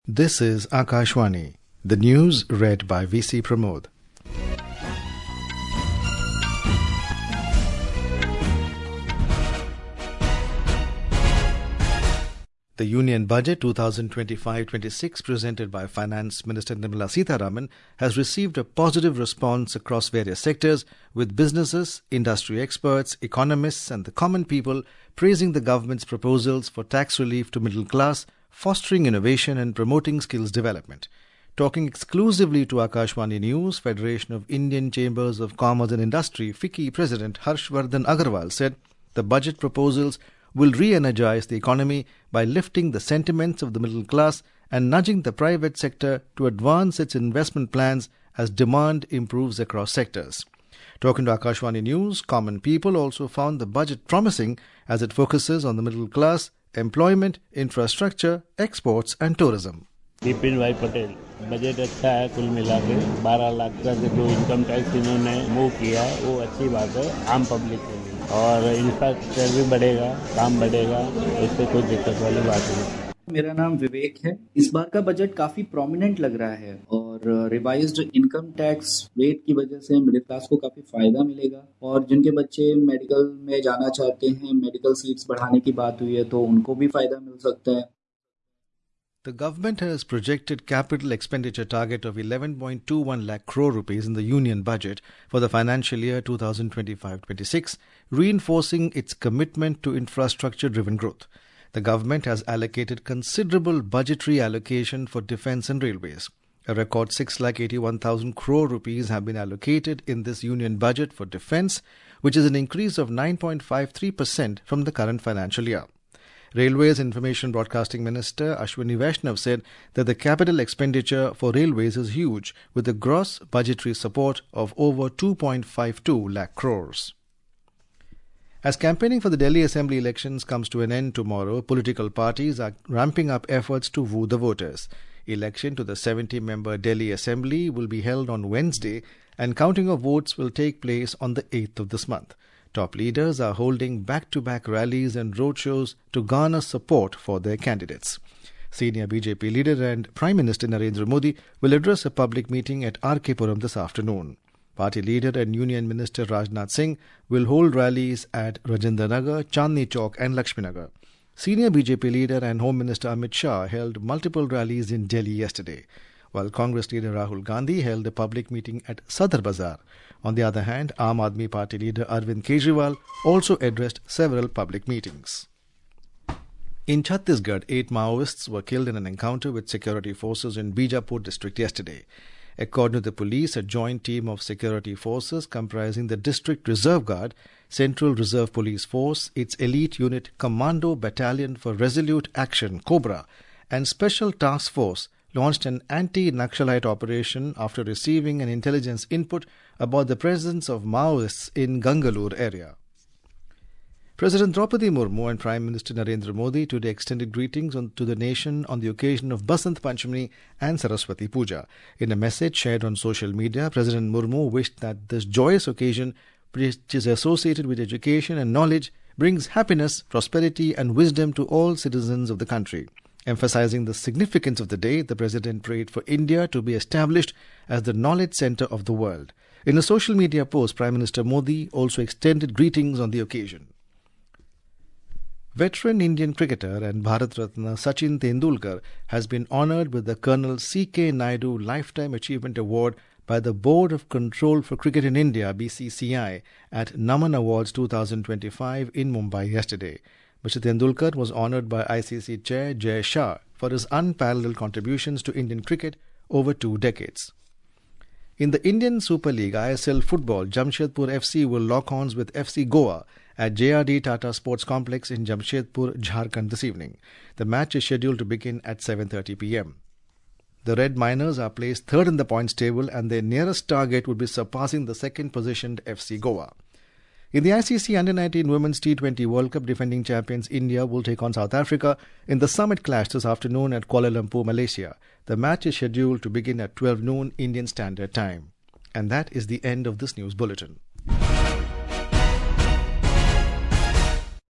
This is Akashvani. The news read by VC Pramod. The Union Budget 2025-26 presented by Finance Minister Nirmala Sitharaman has received a positive response across various sectors, with businesses, industry experts, economists and the common people praising the government's proposals for tax relief to middle class, fostering innovation and promoting skills development. Talking exclusively to Akashvani News, Federation of Indian Chambers of Commerce and Industry, FICCI President Harshvardhan Agarwal said the budget proposals will re-energize the economy by lifting the sentiments of the middle class and nudging the private sector to advance its investment plans as demand improves across sectors. Talking to Akashvani News, common people also found the budget promising as it focuses on the middle class, employment, infrastructure, exports and tourism. Vipin भाई Patel, budget अच्छा है। कुल मिला के 12 लाख का जो income tax इन्होंने move किया है वो अच्छी बात है आम पब्लिक के लिए, और इंफ्रास्ट्रक्चर भी बढ़ेगा, काम बढ़ेगा, इससे कोई दिक्कत वाली बात नहीं। मेरा नाम विवेक है। इस बार का बजट काफी प्रोमिनेंट लग रहा है और रिवाइज्ड इनकम टैक्स रेट की वजह से मिडिल क्लास को काफी फायदा मिलेगा, और जिनके बच्चे मेडिकल में जाना चाहते हैं, मेडिकल सीट्स बढ़ाने की बात हुई है तो उनको भी फायदा मिल सकता है। The government has projected capital expenditure target of 11.21 lakh crore rupees in the union budget for the financial year 2025-26, reinforcing its commitment to infrastructure-driven growth. The government has allocated considerable budgetary allocation for defence and railways. A record 6,81,000 crore rupees have been allocated in this union budget for defence, which is an increase of 9.53% from the current financial year. Railways Information Broadcasting Minister Ashwini Vaishnav said that the capital expenditure for railways is huge, with a gross budgetary support of over 2.52 lakh crores. As campaigning for the Delhi Assembly elections comes to an end tomorrow, political parties are ramping up efforts to woo the voters. Election to the 70-member Delhi Assembly will be held on Wednesday, and counting of votes will take place on the 8th of this month. Top leaders are holding back-to-back rallies and roadshows to garner support for their candidates. Senior BJP leader and Prime Minister Narendra Modi will address a public meeting at RK Puram this afternoon. Party leader and Union Minister Rajnath Singh will hold rallies at Rajendra Nagar, Chandni Chowk and Lakshmi Nagar. Senior BJP leader and Home Minister Amit Shah held multiple rallies in Delhi yesterday, while Congress leader Rahul Gandhi held a public meeting at Sadar Bazaar. On the other hand, Aam Aadmi Party leader Arvind Kejriwal also addressed several public meetings. In Chhattisgarh, 8 Maoists were killed in an encounter with security forces in Bijapur district yesterday. According to the police, a joint team of security forces comprising the District Reserve Guard, Central Reserve Police Force, its elite unit Commando Battalion for Resolute Action (COBRA), and Special Task Force launched an anti-Naxalite operation after receiving an intelligence input about the presence of Maoists in Gangalore area. President Draupadi Murmu and Prime Minister Narendra Modi today extended greetings to the nation on the occasion of Basant Panchami and Saraswati Puja. In a message shared on social media, President Murmu wished that this joyous occasion, which is associated with education and knowledge, brings happiness, prosperity and wisdom to all citizens of the country. Emphasizing the significance of the day, the President prayed for India to be established as the knowledge centre of the world. In a social media post, Prime Minister Modi also extended greetings on the occasion. Veteran Indian cricketer and Bharat Ratna Sachin Tendulkar has been honoured with the Colonel C.K. Naidu Lifetime Achievement Award by the Board of Control for Cricket in India (BCCI) at Naman Awards 2025 in Mumbai yesterday. Mr. Tendulkar was honoured by ICC Chair Jay Shah for his unparalleled contributions to Indian cricket over 2 decades. In the Indian Super League ISL football, Jamshedpur FC will lock horns with FC Goa at JRD Tata Sports Complex in Jamshedpur, Jharkhand this evening. The match is scheduled to begin at 7:30 p.m. The Red Miners are placed third in the points table, and their nearest target would be surpassing the second-positioned FC Goa. In the ICC Under-19 Women's T20 World Cup, defending champions India will take on South Africa in the summit clash this afternoon at Kuala Lumpur, Malaysia. The match is scheduled to begin at 12 noon Indian Standard Time. And that is the end of this news bulletin.